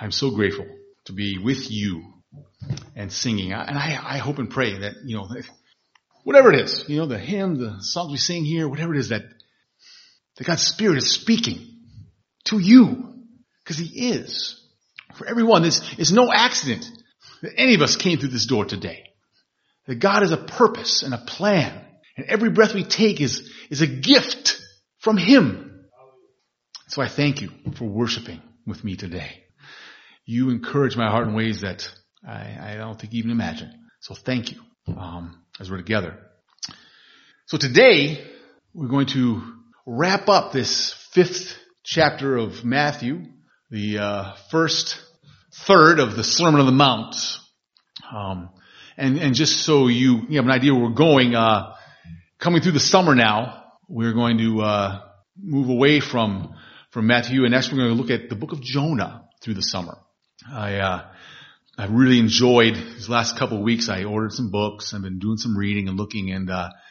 I'm so grateful to be with you and singing. And I hope and pray that, whatever it is, the hymn, the songs we sing here, whatever it is that God's Spirit is speaking to you, because He is. For everyone, it's no accident that any of us came through this door today. That God has a purpose and a plan, and every breath we take is a gift from Him. So I thank you for worshiping with me today. You encourage my heart in ways that I don't think you even imagine. So thank you as we're together. So today, we're going to wrap up this 5th chapter of Matthew, the first third of the Sermon on the Mount. And just so you have an idea where we're going, coming through the summer now, we're going to move away from Matthew, and next we're going to look at the book of Jonah through the summer. I really enjoyed these last couple of weeks. I ordered some books. I've been doing some reading and looking, and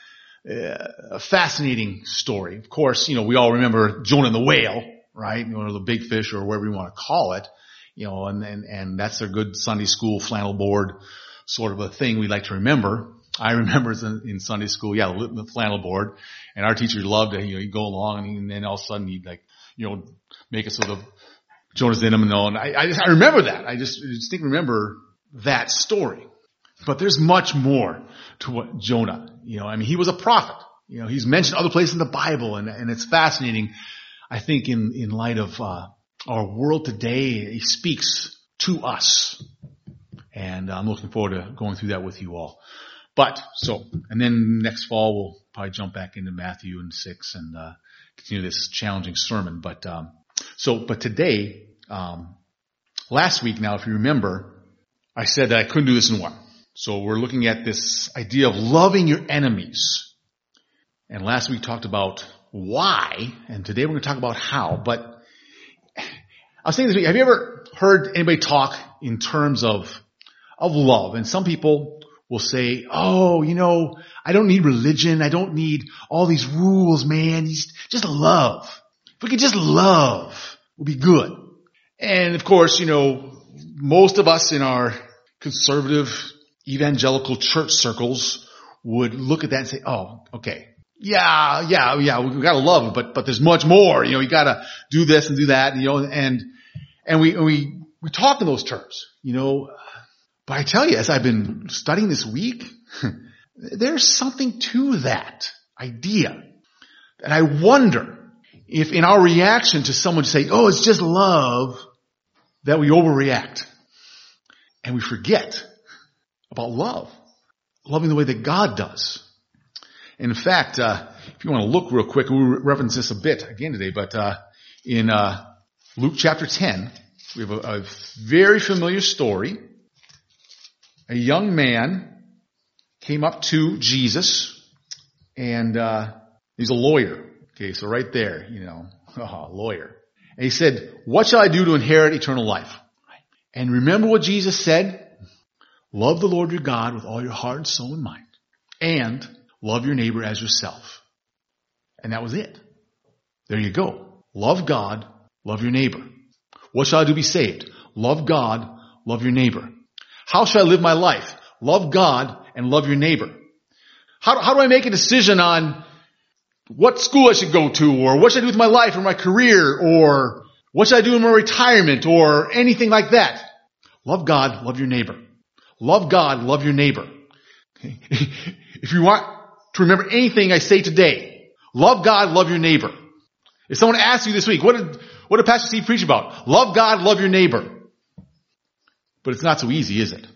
a fascinating story. Of course, we all remember Jonah and the whale, right? The big fish, or whatever you want to call it. And that's a good Sunday school flannel board sort of a thing we like to remember. I remember in Sunday school, the flannel board, and our teachers loved it. He'd go along, and then all of a sudden he'd make it so the Jonah's in him and all. And I remember that. I just remember that story. But there's much more to what Jonah, he was a prophet. He's mentioned other places in the Bible, and it's fascinating. I think in light of our world today, he speaks to us. And I'm looking forward to going through that with you all. And then next fall we'll probably jump back into Matthew and 6 and continue this challenging sermon. But today, last week now, if you remember, I said that I couldn't do this in one. So we're looking at this idea of loving your enemies. And last week talked about why, and today we're going to talk about how. But I was saying this week, have you ever heard anybody talk in terms of love? And some people will say, I don't need religion. I don't need all these rules, man. Just love. If we could just love, we'll be good. And of course, most of us in our conservative evangelical church circles would look at that and say, oh, okay. Yeah, we gotta love, but there's much more. You gotta do this and do that, and we talk in those terms, But I tell you, as I've been studying this week, there's something to that idea. And I wonder if in our reaction to someone say, oh, it's just love, that we overreact. And we forget about love. Loving the way that God does. And in fact, if you want to look real quick, we'll reference this a bit again today, but in Luke chapter 10, we have a very familiar story. A young man came up to Jesus, and he's a lawyer. Okay, so right there, lawyer. And he said, what shall I do to inherit eternal life? And remember what Jesus said? Love the Lord your God with all your heart and soul and mind. And love your neighbor as yourself. And that was it. There you go. Love God, love your neighbor. What shall I do to be saved? Love God, love your neighbor. How shall I live my life? Love God and love your neighbor. How do I make a decision on what school I should go to, or what should I do with my life or my career, or what should I do in my retirement, or anything like that? Love God, love your neighbor. Love God, love your neighbor. Okay. If you want to remember anything I say today, love God, love your neighbor. If someone asks you this week, what did Pastor Steve preach about? Love God, love your neighbor. But it's not so easy, is it?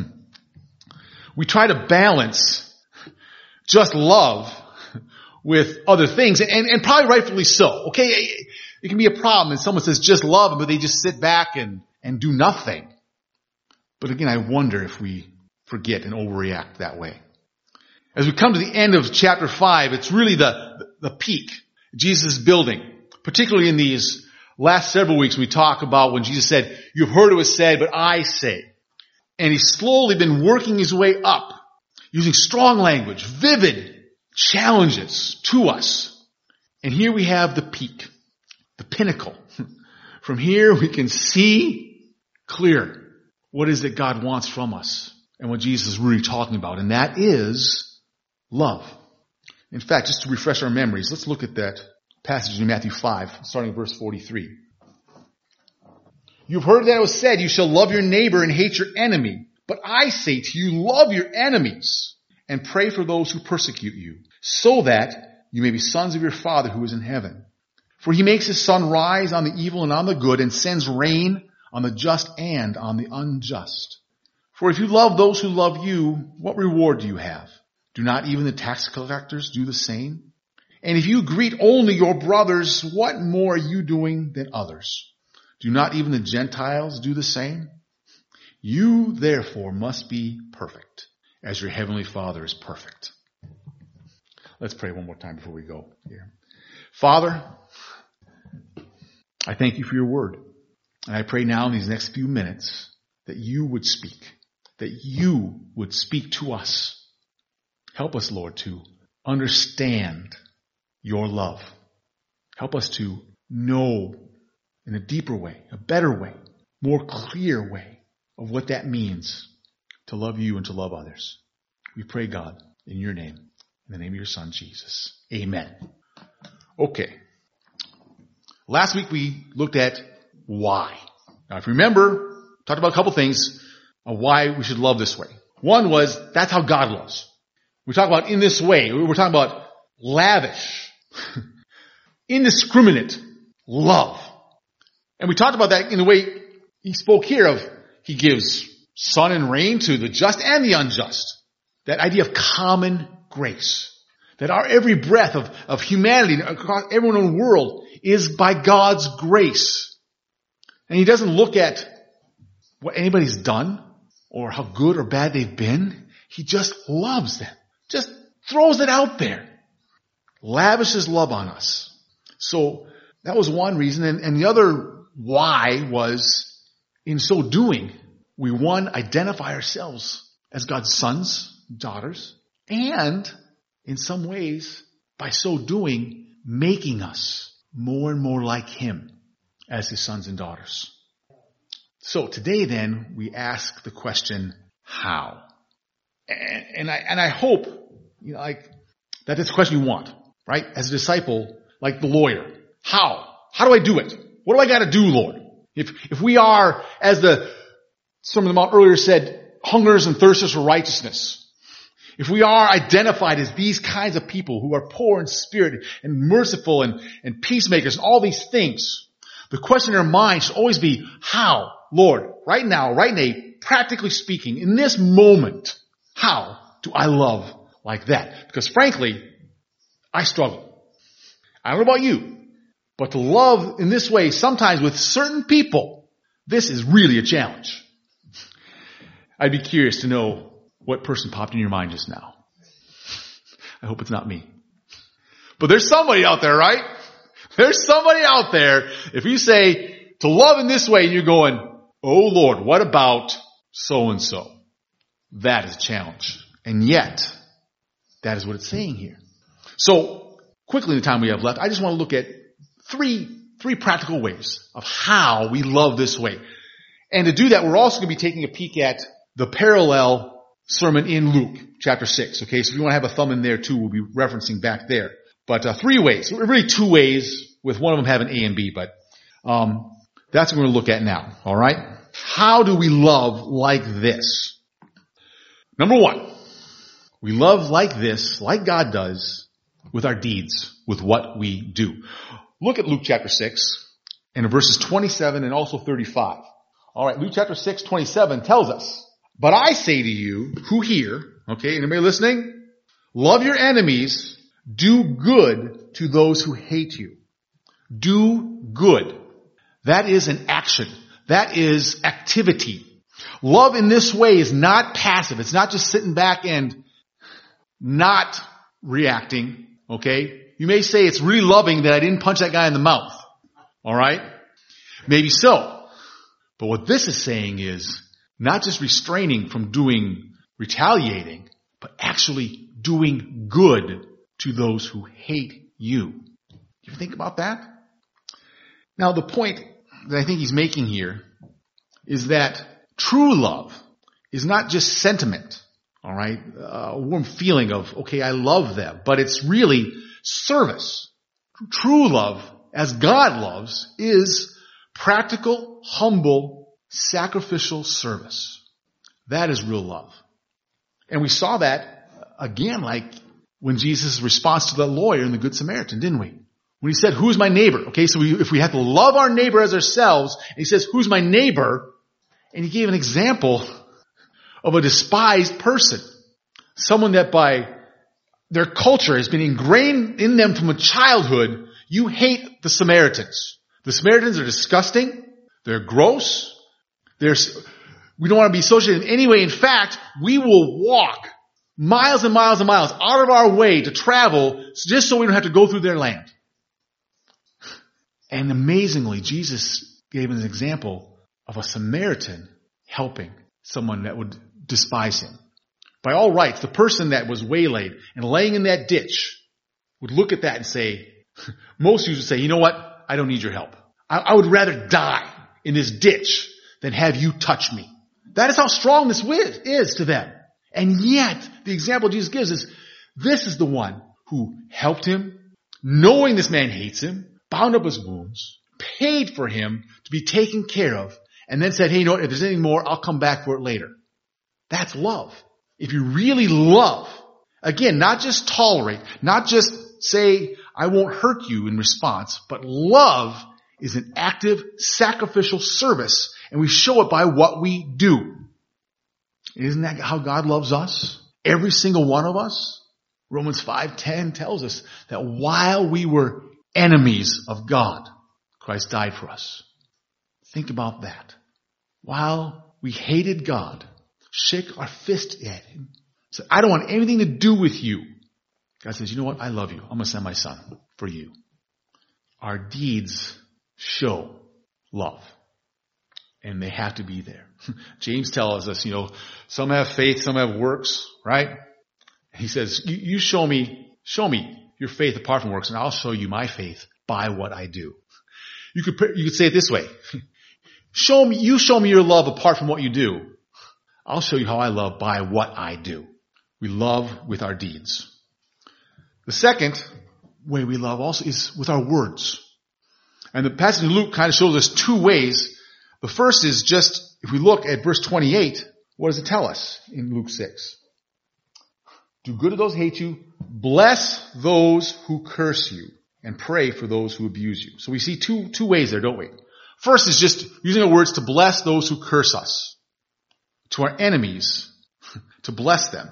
We try to balance just love with other things, and probably rightfully so. Okay, it can be a problem, and someone says just love, but they just sit back and do nothing. But again, I wonder if we forget and overreact that way. As we come to the end of chapter 5, it's really the peak Jesus is building, particularly in these last several weeks. We talk about when Jesus said, you've heard it was said, but I say. And he's slowly been working his way up, using strong language, vivid challenges to us. And here we have the peak, the pinnacle. From here we can see clear what is that God wants from us and what Jesus is really talking about, and that is love. In fact, just to refresh our memories, let's look at that passage in Matthew 5, starting at verse 43. You've heard that it was said, you shall love your neighbor and hate your enemy. But I say to you, love your enemies and pray for those who persecute you, so that you may be sons of your Father who is in heaven. For he makes his sun rise on the evil and on the good, and sends rain on the just and on the unjust. For if you love those who love you, what reward do you have? Do not even the tax collectors do the same? And if you greet only your brothers, what more are you doing than others? Do not even the Gentiles do the same? You therefore must be perfect, as your heavenly Father is perfect. Let's pray one more time before we go here. Father, I thank you for your word. And I pray now in these next few minutes that you would speak to us. Help us, Lord, to understand your love. Help us to know in a deeper way, a better way, more clear way of what that means to love you and to love others. We pray, God, in your name, in the name of your Son, Jesus. Amen. Okay. Last week we looked at why. Now, if you remember, talked about a couple things of why we should love this way. One was, that's how God loves. We talked about in this way. We're talking about lavish, indiscriminate love. And we talked about that in the way he spoke here of he gives sun and rain to the just and the unjust. That idea of common grace. That our every breath of humanity across everyone in the world is by God's grace. And he doesn't look at what anybody's done or how good or bad they've been. He just loves them. Just throws it out there. Lavishes love on us. So that was one reason. And the other why was, in so doing, we identify ourselves as God's sons, daughters, and in some ways, by so doing, making us more and more like him as his sons and daughters. So today then, we ask the question, how? And I hope, that that's the question you want, right? As a disciple, like the lawyer. How? How do I do it? What do I gotta do, Lord? If we are, as the Sermon on the Mount earlier said, hungers and thirsters for righteousness. If we are identified as these kinds of people who are poor in spirit and merciful and peacemakers and all these things, the question in our mind should always be, how, Lord, right now, practically speaking, in this moment, how do I love like that? Because frankly, I struggle. I don't know about you, but to love in this way, sometimes with certain people, this is really a challenge. I'd be curious to know what person popped in your mind just now. I hope it's not me. But there's somebody out there, right? There's somebody out there. If you say to love in this way and you're going, oh Lord, what about so and so? That is a challenge. And yet, that is what it's saying here. So, quickly in the time we have left, I just want to look at three practical ways of how we love this way. And to do that, we're also going to be taking a peek at the parallel sermon in Luke chapter 6. Okay, so if you want to have a thumb in there too, we'll be referencing back there. But 3 ways, really 2 ways, with one of them having A and B, but that's what we're going to look at now. All right? How do we love like this? Number 1, we love like this, like God does, with our deeds, with what we do. Look at Luke chapter 6 and verses 27 and also 35. All right, Luke chapter 6, 27 tells us, but I say to you, who hear, okay, anybody listening? Love your enemies, do good to those who hate you. Do good. That is an action. That is activity. Love in this way is not passive. It's not just sitting back and not reacting, okay? You may say it's really loving that I didn't punch that guy in the mouth. All right? Maybe so. But what this is saying is not just restraining from retaliating, but actually doing good to those who hate you. Do you think about that? Now, the point that I think he's making here is that true love is not just sentiment, all right? A warm feeling of, okay, I love them, but it's really service. True love, as God loves, is practical, humble, sacrificial service. That is real love. And we saw that again, like when Jesus' response to the lawyer in the Good Samaritan, didn't we? When he said, who's my neighbor? Okay, so if we have to love our neighbor as ourselves, and he says, who's my neighbor? And he gave an example of a despised person. Someone that by their culture has been ingrained in them from a childhood. You hate the Samaritans. The Samaritans are disgusting. They're gross. We don't want to be associated in any way. In fact, we will walk miles and miles and miles out of our way to travel just so we don't have to go through their land. And amazingly, Jesus gave an example of a Samaritan helping someone that would despise him. By all rights, the person that was waylaid and laying in that ditch would look at that and say, most Jews would say, you know what? I don't need your help. I would rather die in this ditch than have you touch me. That is how strong this is to them. And yet, the example Jesus gives is, this is the one who helped him, knowing this man hates him, bound up his wounds, paid for him to be taken care of, and then said, hey, you know what? If there's anything more, I'll come back for it later. That's love. If you really love, again, not just tolerate, not just say, I won't hurt you in response, but love is an active, sacrificial service, and we show it by what we do. Isn't that how God loves us? Every single one of us? Romans 5:10 tells us that while we were enemies of God, Christ died for us. Think about that. While we hated God, shake our fist at him, said, I don't want anything to do with you. God says, you know what? I love you. I'm going to send my son for you. Our deeds show love. And they have to be there. James tells us, some have faith, some have works, right? He says, you show me your faith apart from works, and I'll show you my faith by what I do. You could say it this way. You show me your love apart from what you do. I'll show you how I love by what I do. We love with our deeds. The second way we love also is with our words. And the passage in Luke kind of shows us two ways. The first is just, if we look at verse 28, what does it tell us in Luke 6? Do good to those who hate you, bless those who curse you, and pray for those who abuse you. So we see two ways there, don't we? First is just using our words to bless those who curse us. To our enemies, to bless them.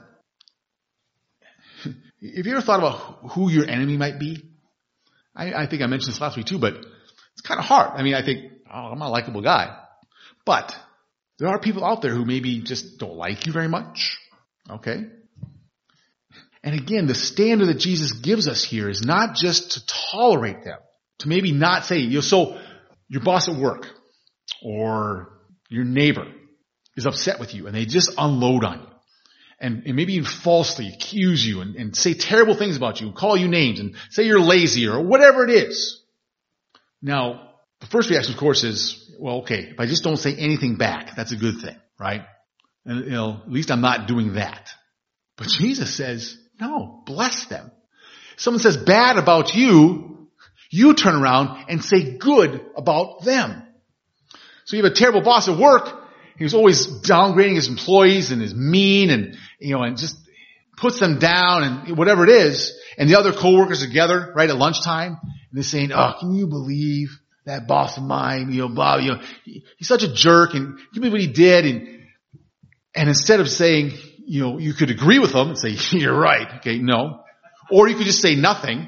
Have you ever thought about who your enemy might be? I think I mentioned this last week too, but it's kind of hard. I think, I'm not a likable guy. But there are people out there who maybe just don't like you very much. Okay? And again, the standard that Jesus gives us here is not just to tolerate them, to maybe not say, so your boss at work or your neighbor is upset with you and they just unload on you and maybe even falsely accuse you and say terrible things about you and call you names and say you're lazy or whatever it is. Now, the first reaction, of course, is, well, okay, if I just don't say anything back, that's a good thing, right? And, at least I'm not doing that. But Jesus says, no, bless them. If someone says bad about you, you turn around and say good about them. So you have a terrible boss at work. He's always downgrading his employees and is mean and just puts them down and whatever it is. And the other coworkers together, right, at lunchtime, and they're saying, oh, can you believe that boss of mine, he's such a jerk, and can you believe what he did? And instead of saying, you could agree with him and say, you're right, okay, no. Or you could just say nothing,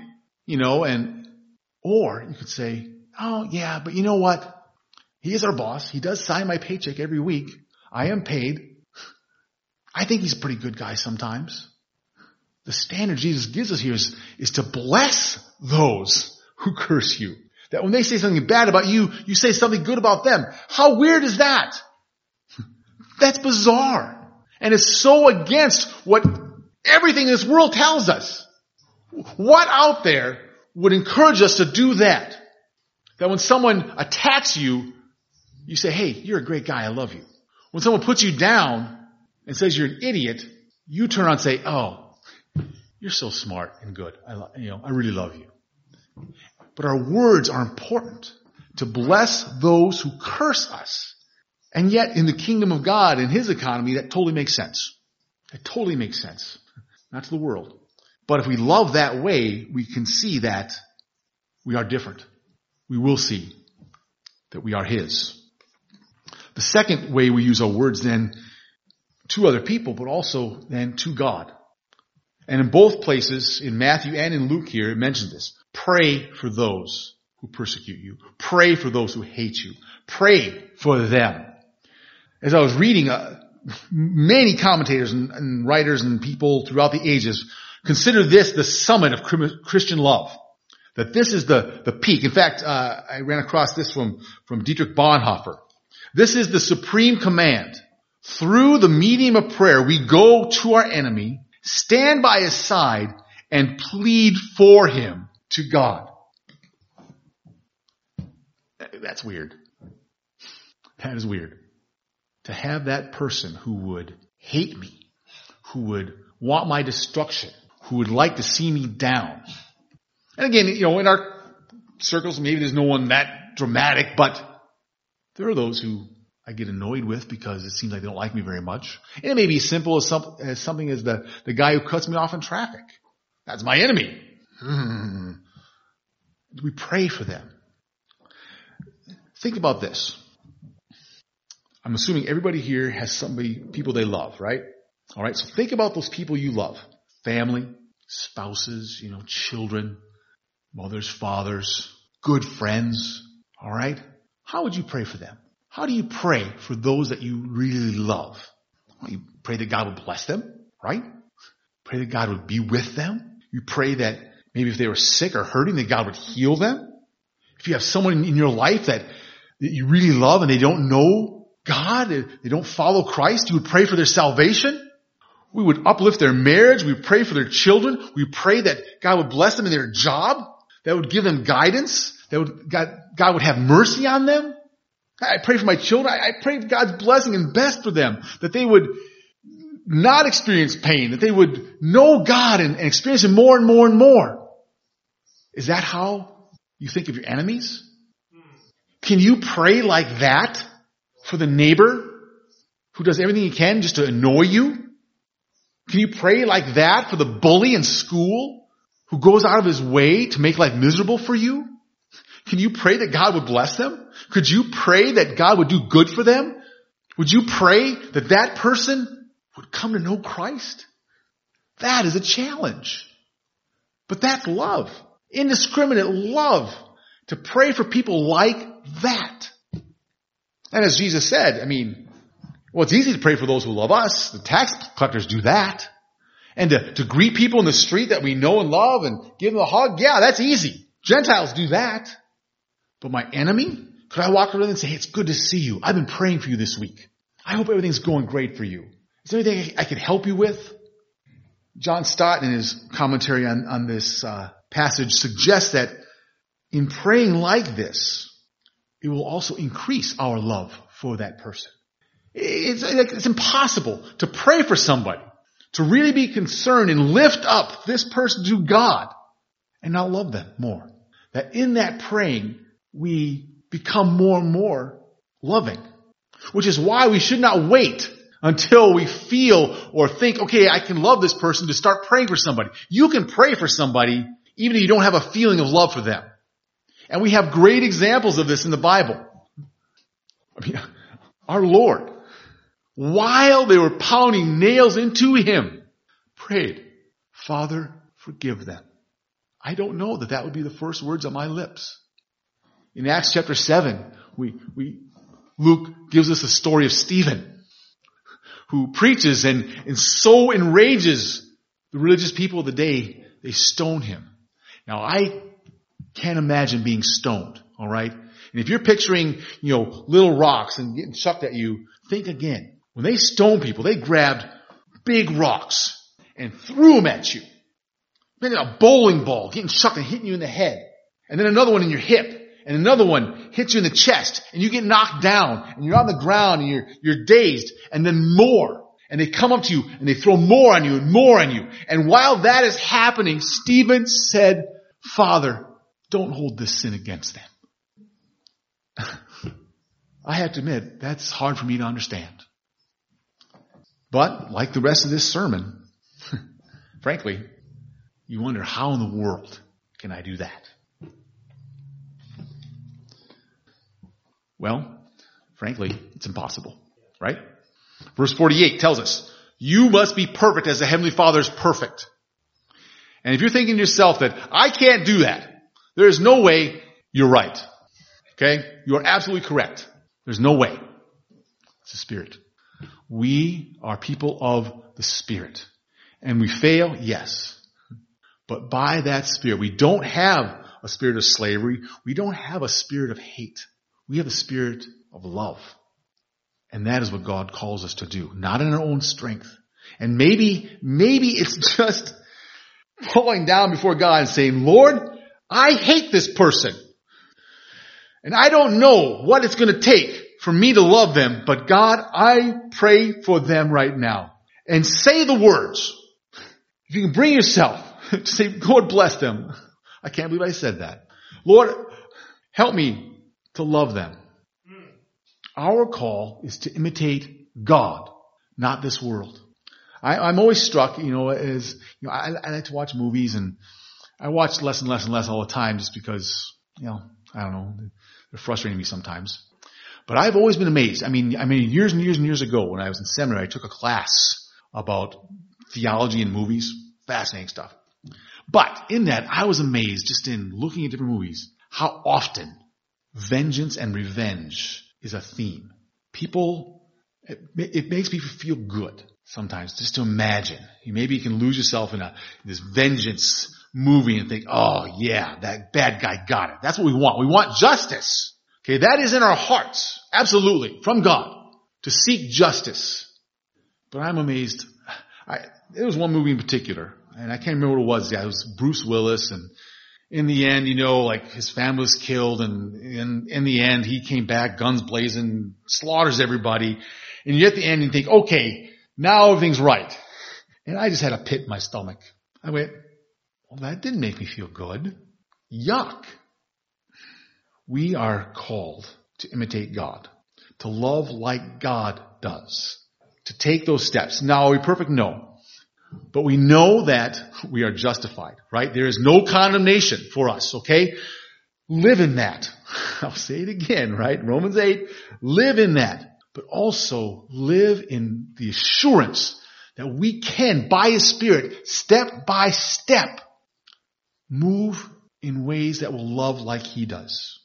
or you could say, oh yeah, but you know what? He is our boss. He does sign my paycheck every week. I am paid. I think he's a pretty good guy sometimes. The standard Jesus gives us here is to bless those who curse you. That when they say something bad about you, you say something good about them. How weird is that? That's bizarre. And it's so against what everything in this world tells us. What out there would encourage us to do that? That when someone attacks you, You say, hey, you're a great guy. I love you. When someone puts you down and says you're an idiot, you turn around and say, oh, you're so smart and good. I really love you. But our words are important to bless those who curse us. And yet in the kingdom of God, in his economy, that totally makes sense. It totally makes sense. Not to the world. But if we love that way, we can see that we are different. We will see that we are his. The second way we use our words then to other people, but also then to God. And in both places, in Matthew and in Luke here, it mentions this. Pray for those who persecute you. Pray for those who hate you. Pray for them. As I was reading, many commentators and writers and people throughout the ages consider this the summit of Christian love. That this is the peak. In fact, I ran across this from Dietrich Bonhoeffer. This is the supreme command. Through the medium of prayer, we go to our enemy, stand by his side, and plead for him to God. That's weird. That is weird. To have that person who would hate me, who would want my destruction, who would like to see me down. And again, in our circles, maybe there's no one that dramatic, but there are those who I get annoyed with because it seems like they don't like me very much. And it may be as simple as something as the guy who cuts me off in traffic. That's my enemy. We pray for them. Think about this. I'm assuming everybody here has people they love, right? All right. So think about those people you love. Family, spouses, children, mothers, fathers, good friends. All right. How would you pray for them? How do you pray for those that you really love? Well, you pray that God would bless them, right? Pray that God would be with them. You pray that maybe if they were sick or hurting, that God would heal them. If you have someone in your life that you really love and they don't know God, they don't follow Christ, you would pray for their salvation. We would uplift their marriage. We would pray for their children. We pray that God would bless them in their job, that would give them guidance, God would have mercy on them. I pray for my children. I pray for God's blessing and best for them, that they would not experience pain, that they would know God and experience Him more and more and more. Is that how you think of your enemies? Can you pray like that for the neighbor who does everything he can just to annoy you? Can you pray like that for the bully in school who goes out of his way to make life miserable for you? Can you pray that God would bless them? Could you pray that God would do good for them? Would you pray that that person would come to know Christ? That is a challenge. But that's love. Indiscriminate love. To pray for people like that. And as Jesus said, it's easy to pray for those who love us. The tax collectors do that. And to greet people in the street that we know and love and give them a hug, yeah, that's easy. Gentiles do that. But my enemy, could I walk around and say, hey, it's good to see you. I've been praying for you this week. I hope everything's going great for you. Is there anything I can help you with? John Stott, in his commentary on this passage, suggests that in praying like this, it will also increase our love for that person. It's impossible to pray for somebody, to really be concerned and lift up this person to God and not love them more. That in that praying, we become more and more loving. Which is why we should not wait until we feel or think, okay, I can love this person, to start praying for somebody. You can pray for somebody even if you don't have a feeling of love for them. And we have great examples of this in the Bible. Our Lord, while they were pounding nails into Him, prayed, Father, forgive them. I don't know that would be the first words on my lips. In Acts chapter 7, Luke gives us a story of Stephen, who preaches and so enrages the religious people of the day, they stone him. Now, I can't imagine being stoned, all right? And if you're picturing, little rocks and getting chucked at you, think again. When they stone people, they grabbed big rocks and threw them at you. Maybe a bowling ball getting chucked and hitting you in the head. And then another one in your hip. and another one hits you in the chest, and you get knocked down, and you're on the ground, and you're dazed, and then more. And they come up to you, and they throw more on you, and more on you. And while that is happening, Stephen said, Father, don't hold this sin against them. I have to admit, that's hard for me to understand. But, like the rest of this sermon, frankly, you wonder, how in the world can I do that? Well, frankly, it's impossible, right? Verse 48 tells us, you must be perfect as the Heavenly Father is perfect. And if you're thinking to yourself that I can't do that, there is no way, you're right. Okay? You are absolutely correct. There's no way. It's the Spirit. We are people of the Spirit. And we fail, yes. But by that Spirit, we don't have a spirit of slavery. We don't have a spirit of hate. We have a spirit of love. And that is what God calls us to do. Not in our own strength. And maybe it's just falling down before God and saying, Lord, I hate this person. And I don't know what it's going to take for me to love them. But God, I pray for them right now. And say the words. If you can bring yourself to say, Lord, bless them. I can't believe I said that. Lord, help me to love them. Our call is to imitate God, not this world. I'm always struck, as, I like to watch movies, and I watch less and less and less all the time just because, I don't know, they're frustrating me sometimes. But I've always been amazed. I mean, years and years and years ago when I was in seminary, I took a class about theology and movies. Fascinating stuff. But in that, I was amazed just in looking at different movies, how often vengeance and revenge is a theme. It makes people feel good sometimes just to imagine. Maybe you can lose yourself in this vengeance movie and think, oh yeah, that bad guy got it. That's what we want. We want justice. Okay, that is in our hearts. Absolutely. From God. To seek justice. But I'm amazed. There was one movie in particular, and I can't remember what it was. Yeah, it was Bruce Willis, and in the end, his family was killed, and in the end, he came back, guns blazing, slaughters everybody, and you at the end, you think, okay, now everything's right. And I just had a pit in my stomach. I went, well, that didn't make me feel good. Yuck. We are called to imitate God, to love like God does, to take those steps. Now, are we perfect? No. But we know that we are justified, right? There is no condemnation for us, okay? Live in that. I'll say it again, right? Romans 8, live in that. But also live in the assurance that we can, by His Spirit, step by step, move in ways that will love like He does.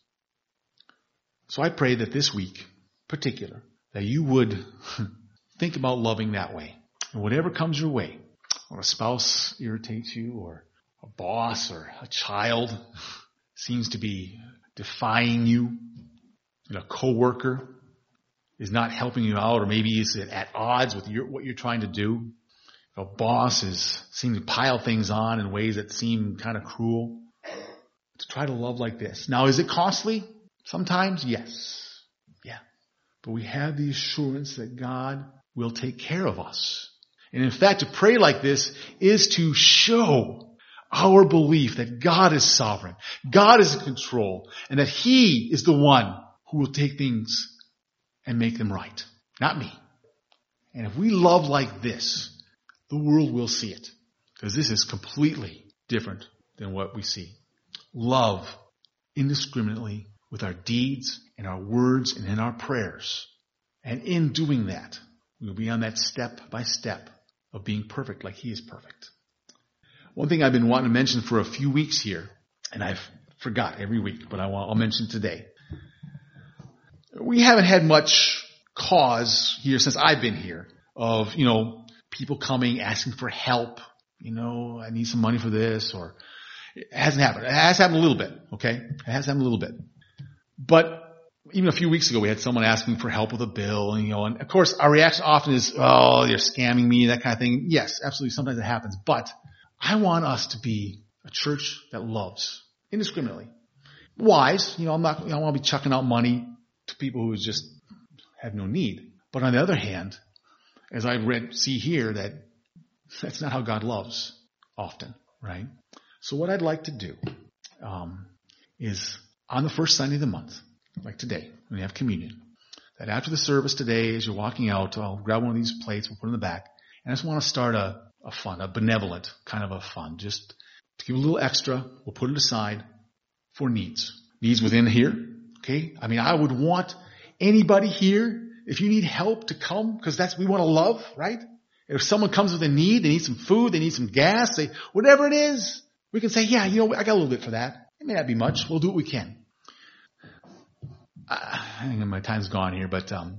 So I pray that this week, in particular, that you would think about loving that way. And whatever comes your way, or a spouse irritates you, or a boss, or a child seems to be defying you, a coworker is not helping you out, or maybe is at odds with what you're trying to do. If a boss seems to pile things on in ways that seem kind of cruel, to try to love like this. Now, is it costly? Sometimes, yes. Yeah. But we have the assurance that God will take care of us. And in fact, to pray like this is to show our belief that God is sovereign, God is in control, and that He is the one who will take things and make them right, not me. And if we love like this, the world will see it, because this is completely different than what we see. Love indiscriminately with our deeds and our words and in our prayers. And in doing that, we'll be on that step by step of being perfect like He is perfect. One thing I've been wanting to mention for a few weeks here, and I've forgot every week, but I'll mention today. We haven't had much cause here since I've been here of, people coming, asking for help. I need some money for this, or it hasn't happened. It has happened a little bit, okay? It has happened a little bit. But even a few weeks ago, we had someone asking for help with a bill, and of course our reaction often is, oh, they're scamming me, that kind of thing. Yes, absolutely. Sometimes it happens. But I want us to be a church that loves indiscriminately. Wise, I don't want to be chucking out money to people who just have no need. But on the other hand, as I see here, that's not how God loves often, right? So what I'd like to do is on the first Sunday of the month, like today, when we have communion, that after the service today, as you're walking out, I'll grab one of these plates, we'll put it in the back, and I just want to start a fund, a benevolent kind of a fund, just to give a little extra. We'll put it aside for needs within here. Okay. I mean, I would want anybody here, if you need help, to come, because we want to love, right? If someone comes with a need, they need some food, they need some gas, whatever it is, we can say, yeah, I got a little bit for that. It may not be much. We'll do what we can. I think my time's gone here, but a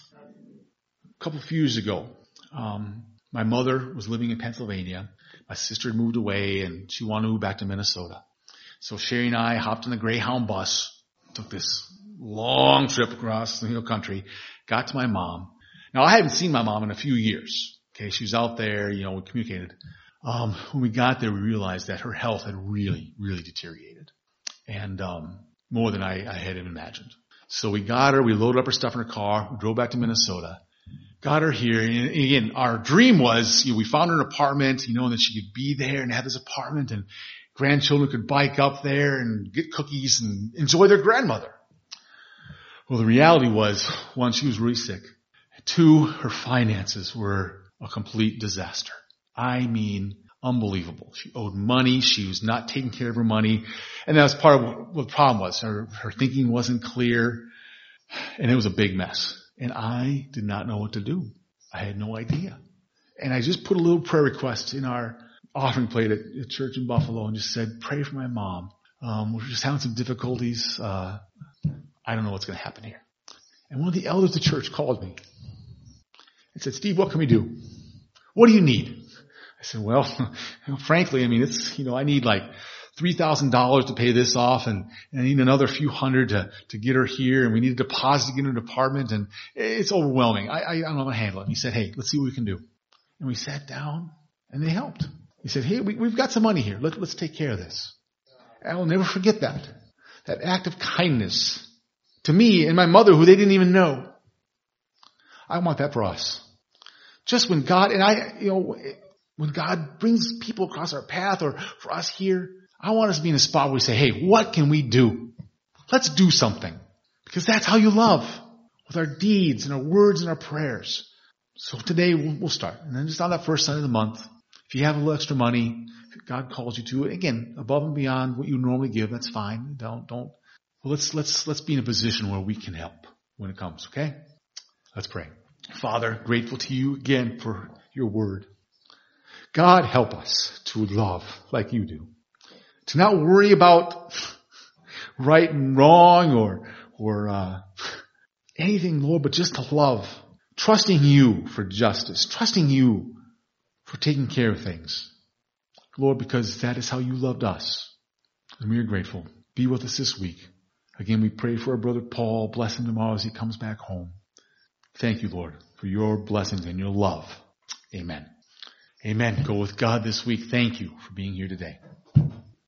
few years ago, my mother was living in Pennsylvania. My sister had moved away, and she wanted to move back to Minnesota. So Sherry and I hopped on the Greyhound bus, took this long trip across the country, got to my mom. Now, I hadn't seen my mom in a few years. Okay, she was out there, we communicated. When we got there, we realized that her health had really, really deteriorated, and more than I had imagined. So we got her, we loaded up her stuff in her car, we drove back to Minnesota, got her here, and again, our dream was, we found her an apartment, and that she could be there and have this apartment, and grandchildren could bike up there and get cookies and enjoy their grandmother. Well, the reality was, one, she was really sick. Two, her finances were a complete disaster. I mean, unbelievable. She owed money. She was not taking care of her money. And that was part of what the problem was. Her thinking wasn't clear. And it was a big mess. And I did not know what to do. I had no idea. And I just put a little prayer request in our offering plate at church in Buffalo and just said, pray for my mom. We're just having some difficulties. I don't know what's going to happen here. And one of the elders of the church called me and said, Steve, what can we do? What do you need? I said, well, frankly, I mean, it's, I need like $3,000 to pay this off, and I need another few hundred to get her here, and we need a deposit to get her an apartment, and it's overwhelming. I don't know how to handle it. And he said, hey, let's see what we can do. And we sat down, and they helped. He said, hey, we've got some money here. Let's take care of this. And I will never forget that act of kindness to me and my mother, who they didn't even know. I want that for us. Just when God, when God brings people across our path, or for us here, I want us to be in a spot where we say, hey, what can we do? Let's do something. Because that's how you love, with our deeds and our words and our prayers. So today we'll start. And then just on that first Sunday of the month, if you have a little extra money, if God calls you to it, again, above and beyond what you normally give, that's fine. Don't. Well, let's be in a position where we can help when it comes, okay? Let's pray. Father, grateful to you again for your word. God, help us to love like you do. To not worry about right and wrong or anything, Lord, but just to love. Trusting you for justice. Trusting you for taking care of things. Lord, because that is how you loved us. And we are grateful. Be with us this week. Again, we pray for our brother Paul. Bless him tomorrow as he comes back home. Thank you, Lord, for your blessings and your love. Amen. Amen. Go with God this week. Thank you for being here today.